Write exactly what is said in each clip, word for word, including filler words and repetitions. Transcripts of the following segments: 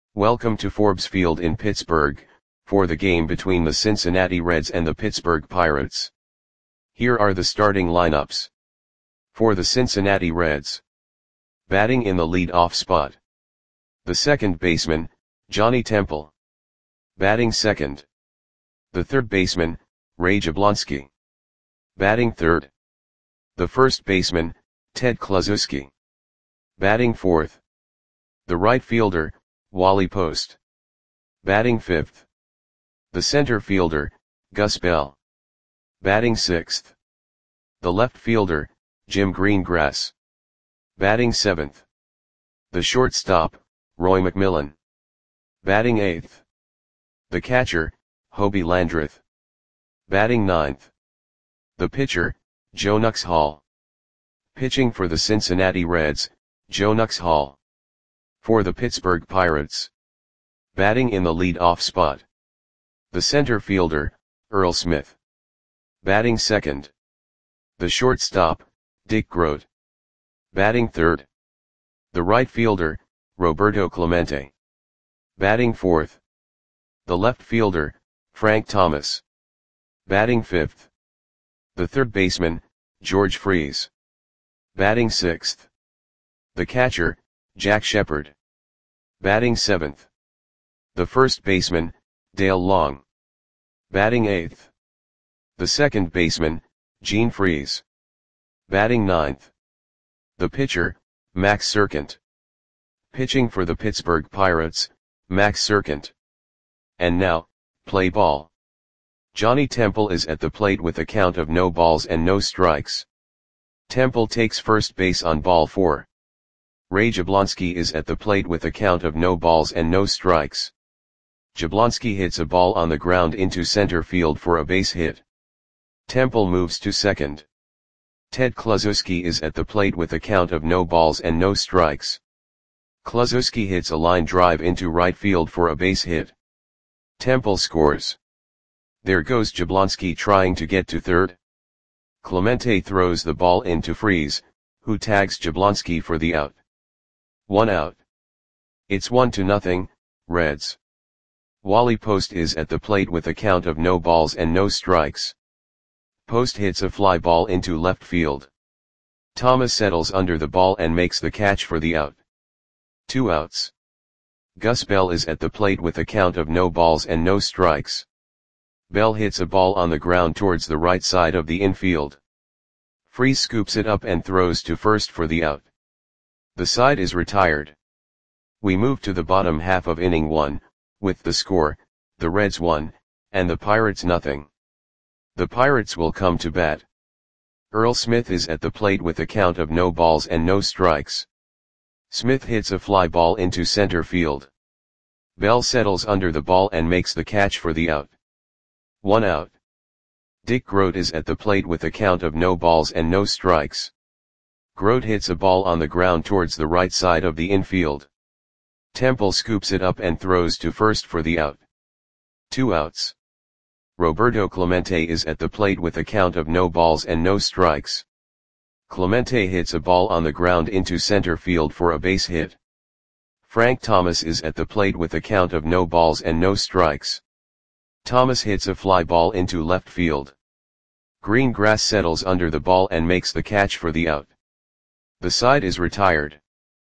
Welcome to Forbes Field in Pittsburgh, for the game between the Cincinnati Reds and the Pittsburgh Pirates. Here are the starting lineups. For the Cincinnati Reds. Batting in the lead-off spot. The second baseman, Johnny Temple. Batting second. The third baseman, Ray Jablonski. Batting third. The first baseman, Ted Kluszewski. Batting fourth. The right fielder, Wally Post. Batting fifth. The center fielder, Gus Bell. Batting sixth. The left fielder, Jim Greengrass. Batting seventh. The shortstop, Roy McMillan. Batting eighth. The catcher, Hobie Landreth. Batting ninth. The pitcher, Joe Nuxhall. Pitching for the Cincinnati Reds, Joe Nuxhall. For the Pittsburgh Pirates. Batting in the lead-off spot. The center fielder, Earl Smith. Batting second. The shortstop, Dick Groat. Batting third. The right fielder, Roberto Clemente. Batting fourth. The left fielder, Frank Thomas. Batting fifth. The third baseman, George Freese. Batting sixth. The catcher, Jack Shepard. Batting seventh. The first baseman, Dale Long. Batting eighth. The second baseman, Gene Freese. Batting ninth. The pitcher, Max Serkent. Pitching for the Pittsburgh Pirates, Max Serkent. And now, play ball. Johnny Temple is at the plate with a count of no balls and no strikes. Temple takes first base on ball four. Ray Jablonski is at the plate with a count of no balls and no strikes. Jablonski hits a ball on the ground into center field for a base hit. Temple moves to second. Ted Kluszewski is at the plate with a count of no balls and no strikes. Kluszewski hits a line drive into right field for a base hit. Temple scores. There goes Jablonski trying to get to third. Clemente throws the ball into Freese, who tags Jablonski for the out. One out. It's one to nothing, Reds. Wally Post is at the plate with a count of no balls and no strikes. Post hits a fly ball into left field. Thomas settles under the ball and makes the catch for the out. Two outs. Gus Bell is at the plate with a count of no balls and no strikes. Bell hits a ball on the ground towards the right side of the infield. Freese scoops it up and throws to first for the out. The side is retired. We move to the bottom half of inning one, with the score, the Reds one, and the Pirates nothing. The Pirates will come to bat. Earl Smith is at the plate with a count of no balls and no strikes. Smith hits a fly ball into center field. Bell settles under the ball and makes the catch for the out. One out. Dick Groat is at the plate with a count of no balls and no strikes. Groat hits a ball on the ground towards the right side of the infield. Temple scoops it up and throws to first for the out. Two outs. Roberto Clemente is at the plate with a count of no balls and no strikes. Clemente hits a ball on the ground into center field for a base hit. Frank Thomas is at the plate with a count of no balls and no strikes. Thomas hits a fly ball into left field. Greengrass settles under the ball and makes the catch for the out. The side is retired.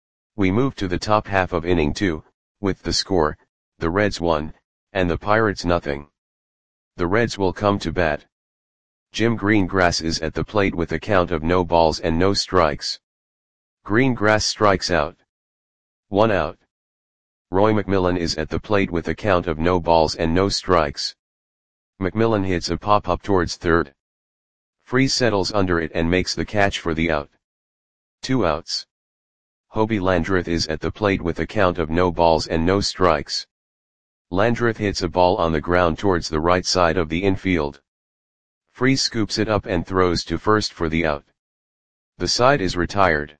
We move to the top half of inning two, with the score, the Reds one, and the Pirates nothing. The Reds will come to bat. Jim Greengrass is at the plate with a count of no balls and no strikes. Greengrass strikes out. One out. Roy McMillan is at the plate with a count of no balls and no strikes. McMillan hits a pop-up towards third. Freese settles under it and makes the catch for the out. Two outs. Hobie Landreth is at the plate with a count of no balls and no strikes. Landreth hits a ball on the ground towards the right side of the infield. Freese scoops it up and throws to first for the out. The side is retired.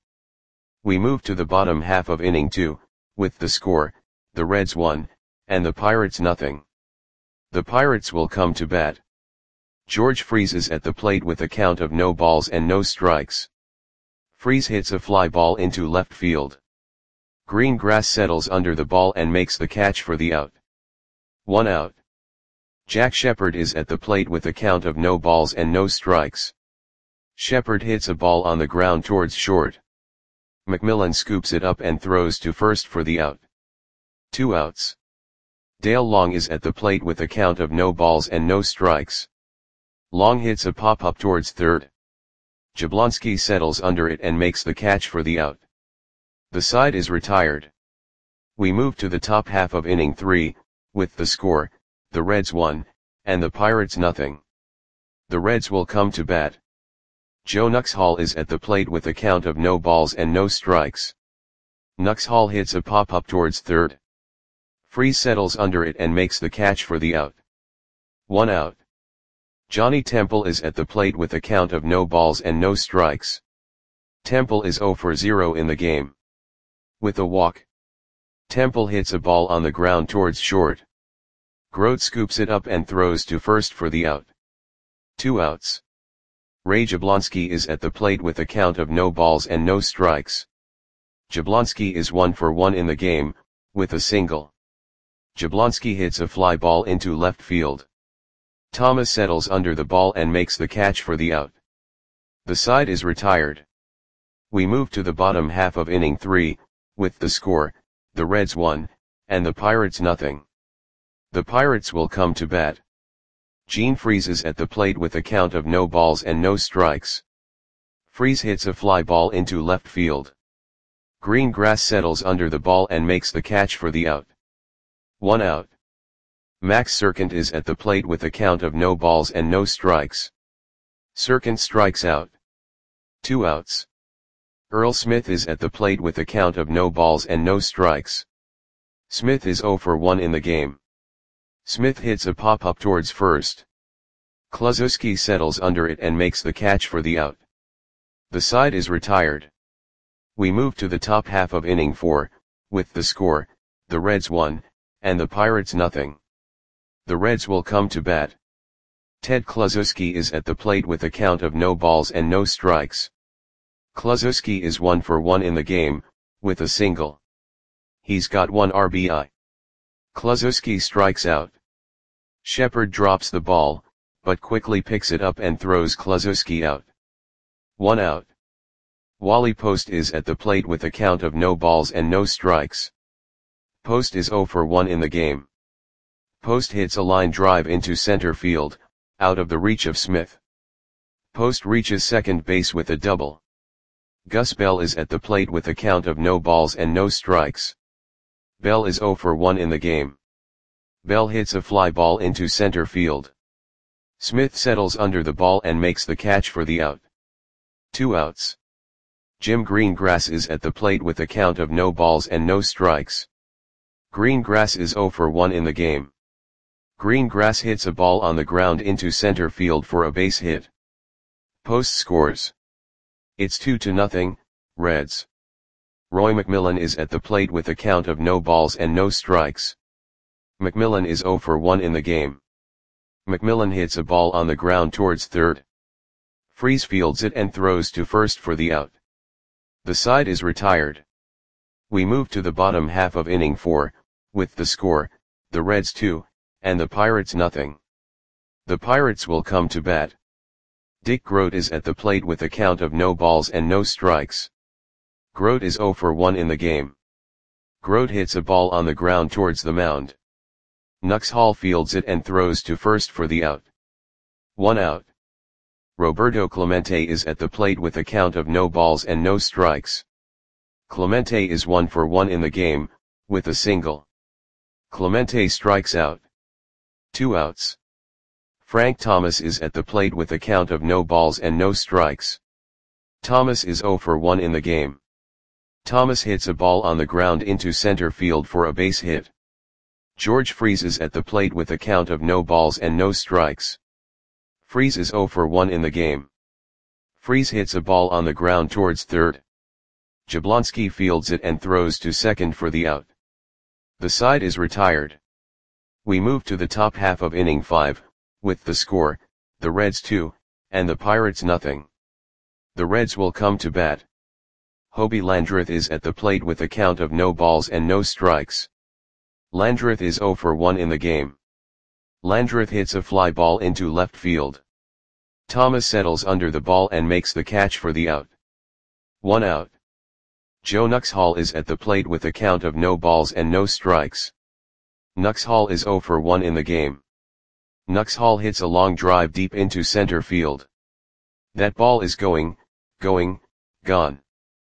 We move to the bottom half of inning two, with the score, the Reds one, and the Pirates nothing. The Pirates will come to bat. George Freese is at the plate with a count of no balls and no strikes. Freese hits a fly ball into left field. Green grass settles under the ball and makes the catch for the out. One out. Jack Shepherd is at the plate with a count of no balls and no strikes. Shepherd hits a ball on the ground towards short. McMillan scoops it up and throws to first for the out. Two outs. Dale Long is at the plate with a count of no balls and no strikes. Long hits a pop-up towards third. Jablonski settles under it and makes the catch for the out. The side is retired. We move to the top half of inning three, with the score, the Reds one, and the Pirates nothing. The Reds will come to bat. Joe Nuxhall is at the plate with a count of no balls and no strikes. Nuxhall hits a pop-up towards third. Freese settles under it and makes the catch for the out. One out. Johnny Temple is at the plate with a count of no balls and no strikes. Temple is zero for zero in the game. With a walk. Temple hits a ball on the ground towards short. Grote scoops it up and throws to first for the out. Two outs. Ray Jablonski is at the plate with a count of no balls and no strikes. Jablonski is one for one in the game, with a single. Jablonski hits a fly ball into left field. Thomas settles under the ball and makes the catch for the out. The side is retired. We move to the bottom half of inning three, with the score, the Reds one, and the Pirates nothing. The Pirates will come to bat. Gene Freese is at the plate with a count of no balls and no strikes. Freese hits a fly ball into left field. Green grass settles under the ball and makes the catch for the out. One out. Max Serkint is at the plate with a count of no balls and no strikes. Serkint strikes out. Two outs. Earl Smith is at the plate with a count of no balls and no strikes. Smith is zero for one in the game. Smith hits a pop-up towards first. Kluszewski settles under it and makes the catch for the out. The side is retired. We move to the top half of inning four, with the score, the Reds one, and the Pirates nothing. The Reds will come to bat. Ted Kluszewski is at the plate with a count of no balls and no strikes. Kluszewski is one for one in the game, with a single. He's got one R B I. Kluszewski strikes out. Shepherd drops the ball, but quickly picks it up and throws Kluszewski out. One out. Wally Post is at the plate with a count of no balls and no strikes. Post is zero for one in the game. Post hits a line drive into center field, out of the reach of Smith. Post reaches second base with a double. Gus Bell is at the plate with a count of no balls and no strikes. Bell is zero for one in the game. Bell hits a fly ball into center field. Smith settles under the ball and makes the catch for the out. Two outs. Jim Greengrass is at the plate with a count of no balls and no strikes. Greengrass is zero for one in the game. Greengrass hits a ball on the ground into center field for a base hit. Post scores. It's two to nothing, Reds. Roy McMillan is at the plate with a count of no balls and no strikes. McMillan is zero for one in the game. McMillan hits a ball on the ground towards third. Freese fields it and throws to first for the out. The side is retired. We move to the bottom half of inning four, with the score, the Reds two, and the Pirates nothing. The Pirates will come to bat. Dick Grote is at the plate with a count of no balls and no strikes. Grote is zero for one in the game. Grote hits a ball on the ground towards the mound. Nuxhall fields it and throws to first for the out. One out. Roberto Clemente is at the plate with a count of no balls and no strikes. Clemente is one for one in the game, with a single. Clemente strikes out. Two outs. Frank Thomas is at the plate with a count of no balls and no strikes. Thomas is zero for one in the game. Thomas hits a ball on the ground into center field for a base hit. George Freese is at the plate with a count of no balls and no strikes. Freese is zero for one in the game. Freese hits a ball on the ground towards third. Jablonski fields it and throws to second for the out. The side is retired. We move to the top half of inning five, with the score, the Reds two, and the Pirates nothing. The Reds will come to bat. Hobie Landreth is at the plate with a count of no balls and no strikes. Landreth is zero for one in the game. Landreth hits a fly ball into left field. Thomas settles under the ball and makes the catch for the out. One out. Joe Nuxhall is at the plate with a count of no balls and no strikes. Nuxhall is zero for one in the game. Nuxhall hits a long drive deep into center field. That ball is going, going, gone.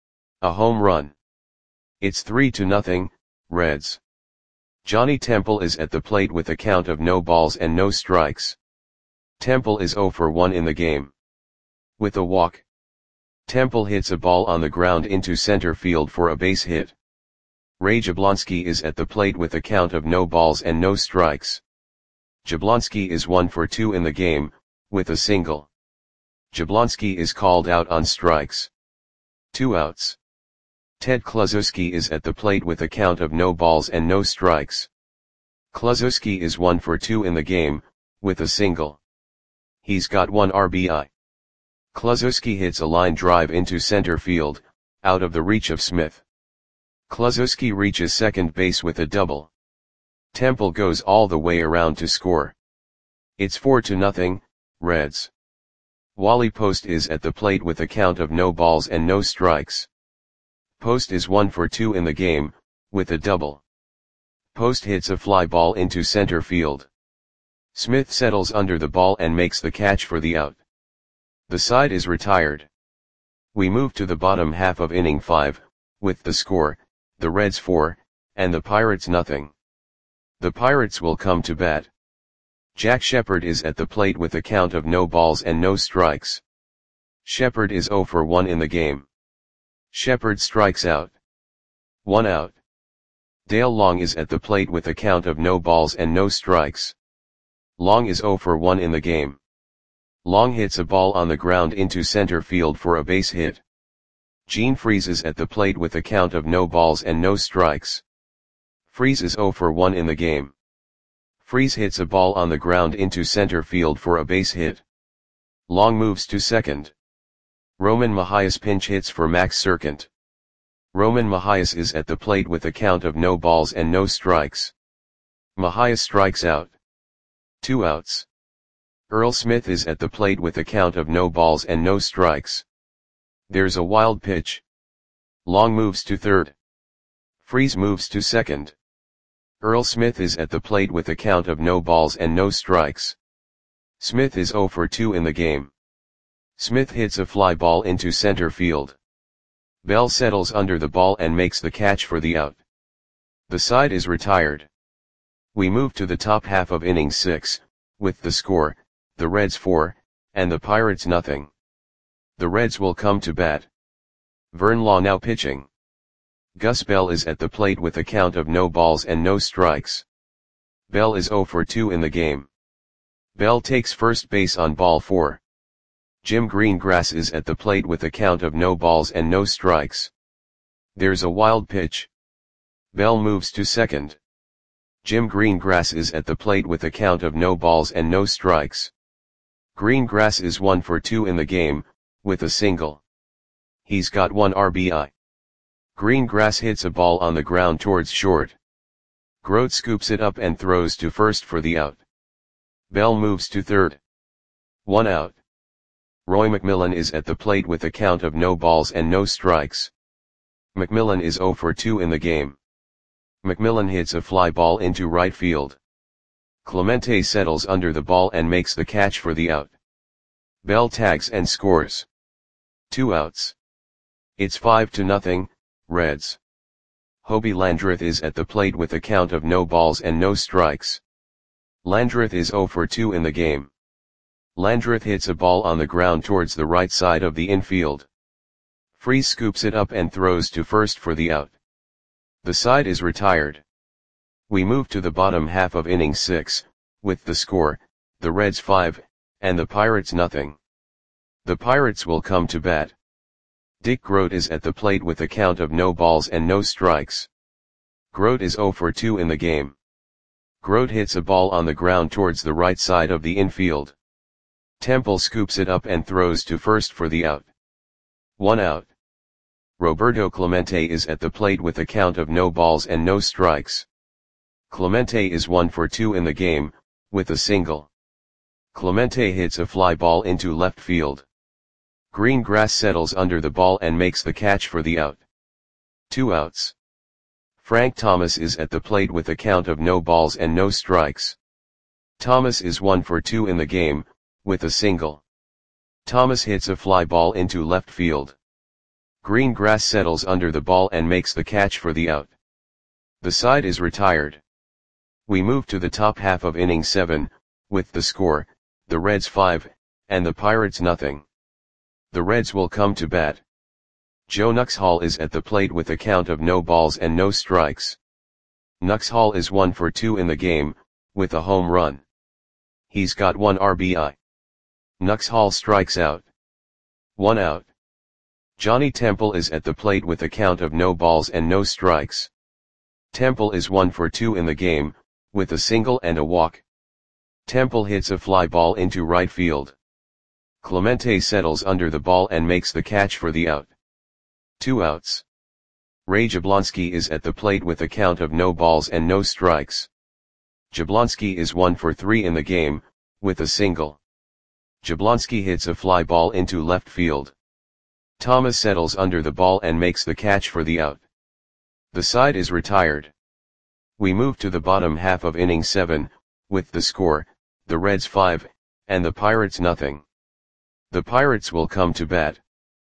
A home run. It's three to nothing, Reds. Johnny Temple is at the plate with a count of no balls and no strikes. Temple is zero for one in the game. With a walk, Temple hits a ball on the ground into center field for a base hit. Ray Jablonski is at the plate with a count of no balls and no strikes. Jablonski is one for two in the game, with a single. Jablonski is called out on strikes. Two outs. Ted Kluszewski is at the plate with a count of no balls and no strikes. Kluszewski is one for two in the game, with a single. He's got one R B I. Kluszewski hits a line drive into center field, out of the reach of Smith. Kluszewski reaches second base with a double. Temple goes all the way around to score. It's four to nothing, Reds. Wally Post is at the plate with a count of no balls and no strikes. Post is one for two in the game, with a double. Post hits a fly ball into center field. Smith settles under the ball and makes the catch for the out. The side is retired. We move to the bottom half of inning five, with the score, the Reds four, and the Pirates nothing. The Pirates will come to bat. Jack Shepherd is at the plate with a count of no balls and no strikes. Shepherd is zero for one in the game. Shepherd strikes out. One out. Dale Long is at the plate with a count of no balls and no strikes. Long is zero for one in the game. Long hits a ball on the ground into center field for a base hit. Gene Freese is at the plate with a count of no balls and no strikes. Freese is zero for one in the game. Freese hits a ball on the ground into center field for a base hit. Long moves to second. Roman Mahias pinch hits for Max Serkant. Roman Mahias is at the plate with a count of no balls and no strikes. Mahias strikes out. Two outs. Earl Smith is at the plate with a count of no balls and no strikes. There's a wild pitch. Long moves to third. Freese moves to second. Earl Smith is at the plate with a count of no balls and no strikes. Smith is zero for two in the game. Smith hits a fly ball into center field. Bell settles under the ball and makes the catch for the out. The side is retired. We move to the top half of inning six, with the score, the Reds four, and the Pirates nothing. The Reds will come to bat. Vern Law now pitching. Gus Bell is at the plate with a count of no balls and no strikes. Bell is zero for two in the game. Bell takes first base on ball four. Jim Greengrass is at the plate with a count of no balls and no strikes. There's a wild pitch. Bell moves to second. Jim Greengrass is at the plate with a count of no balls and no strikes. Greengrass is one for two in the game, with a single. He's got one R B I. Greengrass hits a ball on the ground towards short. Grote scoops it up and throws to first for the out. Bell moves to third. One out. Roy McMillan is at the plate with a count of no balls and no strikes. McMillan is zero for two in the game. McMillan hits a fly ball into right field. Clemente settles under the ball and makes the catch for the out. Bell tags and scores. Two outs. It's five to nothing, Reds. Hobie Landreth is at the plate with a count of no balls and no strikes. Landreth is zero for two in the game. Landreth hits a ball on the ground towards the right side of the infield. Freese scoops it up and throws to first for the out. The side is retired. We move to the bottom half of inning six, with the score, the Reds five, and the Pirates nothing. The Pirates will come to bat. Dick Grote is at the plate with a count of no balls and no strikes. Grote is zero for two in the game. Grote hits a ball on the ground towards the right side of the infield. Temple scoops it up and throws to first for the out. One out. Roberto Clemente is at the plate with a count of no balls and no strikes. Clemente is one for two in the game, with a single. Clemente hits a fly ball into left field. Green grass settles under the ball and makes the catch for the out. Two outs. Frank Thomas is at the plate with a count of no balls and no strikes. Thomas is one for two in the game, with a single. Thomas hits a fly ball into left field. Green grass settles under the ball and makes the catch for the out. The side is retired. We move to the top half of inning seven, with the score, the Reds five, and the Pirates nothing. The Reds will come to bat. Joe Nuxhall is at the plate with a count of no balls and no strikes. Nuxhall is one for two in the game, with a home run. He's got one R B I. Nuxhall strikes out. One out. Johnny Temple is at the plate with a count of no balls and no strikes. Temple is one for two in the game, with a single and a walk. Temple hits a fly ball into right field. Clemente settles under the ball and makes the catch for the out. Two outs. Ray Jablonski is at the plate with a count of no balls and no strikes. Jablonski is one for three in the game, with a single. Jablonski hits a fly ball into left field. Thomas settles under the ball and makes the catch for the out. The side is retired. We move to the bottom half of inning seven, with the score, the Reds five, and the Pirates nothing. The Pirates will come to bat.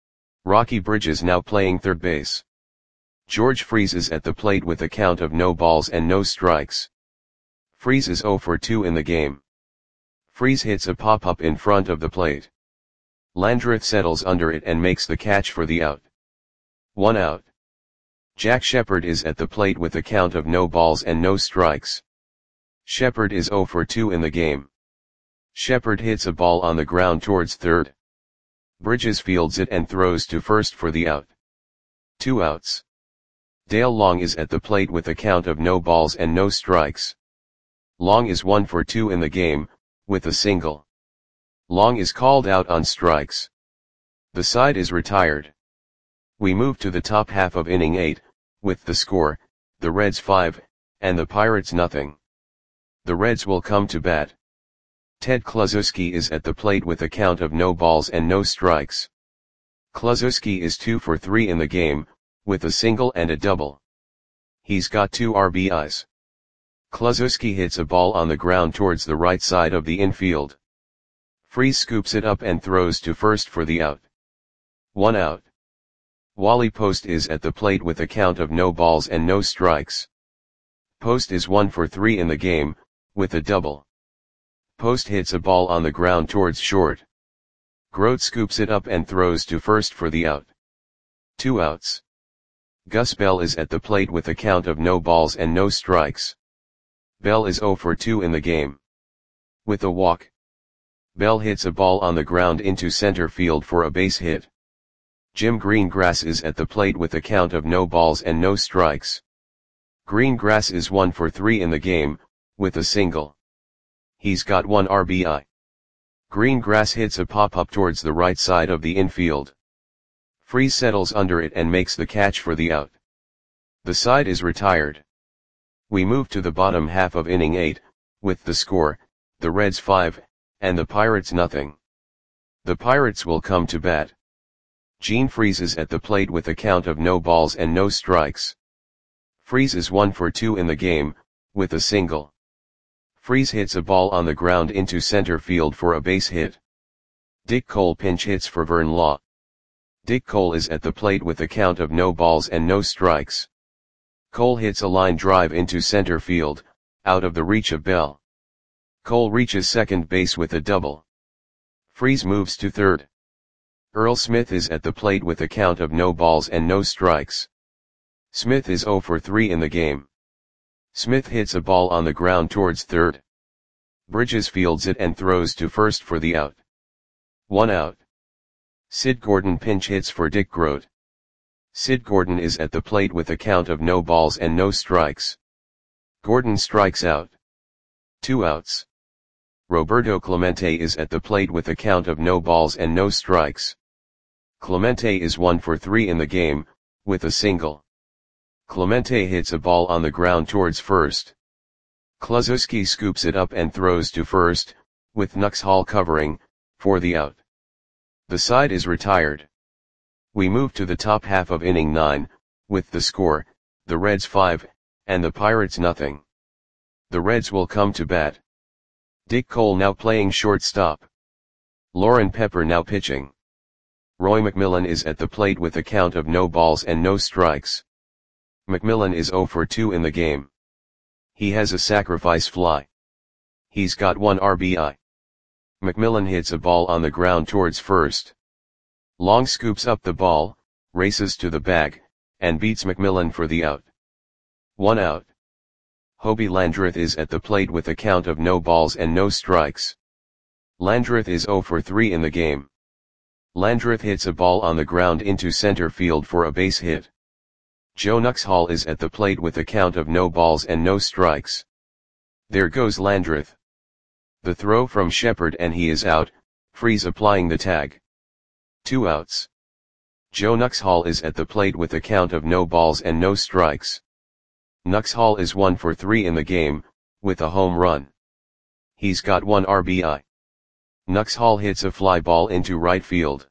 Rocky Bridges now playing third base. George Freese is at the plate with a count of no balls and no strikes. Freese is zero for two in the game. Freese hits a pop-up in front of the plate. Landreth settles under it and makes the catch for the out. One out. Jack Shepard is at the plate with a count of no balls and no strikes. Shepard is zero for two in the game. Shepard hits a ball on the ground towards third. Bridges fields it and throws to first for the out. Two outs. Dale Long is at the plate with a count of no balls and no strikes. Long is one for two in the game, with a single. Long is called out on strikes. The side is retired. We move to the top half of inning eight, with the score, the Reds five, and the Pirates nothing. The Reds will come to bat. Ted Kluszewski is at the plate with a count of no balls and no strikes. Kluszewski is two for three in the game, with a single and a double. He's got two R B Is. Kluszewski hits a ball on the ground towards the right side of the infield. Freese scoops it up and throws to first for the out. One out. Wally Post is at the plate with a count of no balls and no strikes. Post is one for three in the game, with a double. Post hits a ball on the ground towards short. Grote scoops it up and throws to first for the out. Two outs. Gus Bell is at the plate with a count of no balls and no strikes. Bell is zero for two in the game. With a walk. Bell hits a ball on the ground into center field for a base hit. Jim Greengrass is at the plate with a count of no balls and no strikes. Greengrass is one for three in the game, with a single. He's got one R B I. Greengrass hits a pop-up towards the right side of the infield. Freese settles under it and makes the catch for the out. The side is retired. We move to the bottom half of inning eight, with the score, the Reds five, and the Pirates nothing. The Pirates will come to bat. Gene Freese is at the plate with a count of no balls and no strikes. Freese is one for two in the game, with a single. Freese hits a ball on the ground into center field for a base hit. Dick Cole pinch hits for Vern Law. Dick Cole is at the plate with a count of no balls and no strikes. Cole hits a line drive into center field, out of the reach of Bell. Cole reaches second base with a double. Freese moves to third. Earl Smith is at the plate with a count of no balls and no strikes. Smith is zero for three in the game. Smith hits a ball on the ground towards third. Bridges fields it and throws to first for the out. One out. Sid Gordon pinch hits for Dick Grote. Sid Gordon is at the plate with a count of no balls and no strikes. Gordon strikes out. Two outs. Roberto Clemente is at the plate with a count of no balls and no strikes. Clemente is one for three in the game, with a single. Clemente hits a ball on the ground towards first. Kluszewski scoops it up and throws to first, with Nuxhall covering, for the out. The side is retired. We move to the top half of inning nine, with the score, the Reds five, and the Pirates nothing. The Reds will come to bat. Dick Cole now playing shortstop. Lauren Pepper now pitching. Roy McMillan is at the plate with a count of no balls and no strikes. McMillan is oh for two in the game. He has a sacrifice fly. He's got one R B I. McMillan hits a ball on the ground towards first. Long scoops up the ball, races to the bag, and beats McMillan for the out. One out. Hobie Landreth is at the plate with a count of no balls and no strikes. Landreth is oh for three in the game. Landreth hits a ball on the ground into center field for a base hit. Joe Nuxhall is at the plate with a count of no balls and no strikes. There goes Landreth. The throw from Shepard and he is out, Freese applying the tag. Two outs. Joe Nuxhall is at the plate with a count of no balls and no strikes. Nuxhall is one for three in the game, with a home run. He's got one R B I. Nuxhall hits a fly ball into right field.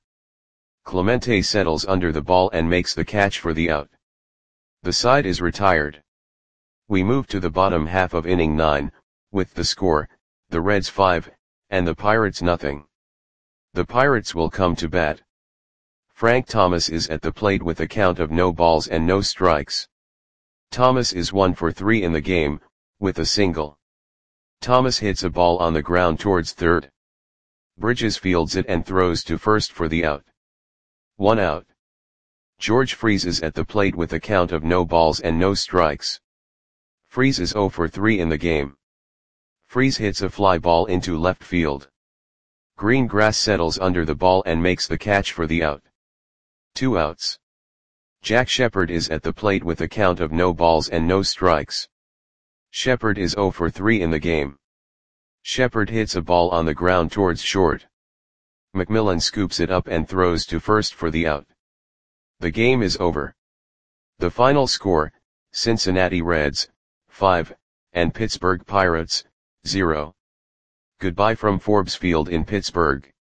Clemente settles under the ball and makes the catch for the out. The side is retired. We move to the bottom half of inning nine, with the score, the Reds five, and the Pirates nothing. The Pirates will come to bat. Frank Thomas is at the plate with a count of no balls and no strikes. Thomas is one for three in the game, with a single. Thomas hits a ball on the ground towards third. Bridges fields it and throws to first for the out. One out. George Freese is at the plate with a count of no balls and no strikes. Freese is oh for three in the game. Freese hits a fly ball into left field. Greengrass settles under the ball and makes the catch for the out. Two outs. Jack Shepard is at the plate with a count of no balls and no strikes. Shepard is oh for three in the game. Shepard hits a ball on the ground towards short. McMillan scoops it up and throws to first for the out. The game is over. The final score, Cincinnati Reds, five, and Pittsburgh Pirates, zero. Goodbye from Forbes Field in Pittsburgh.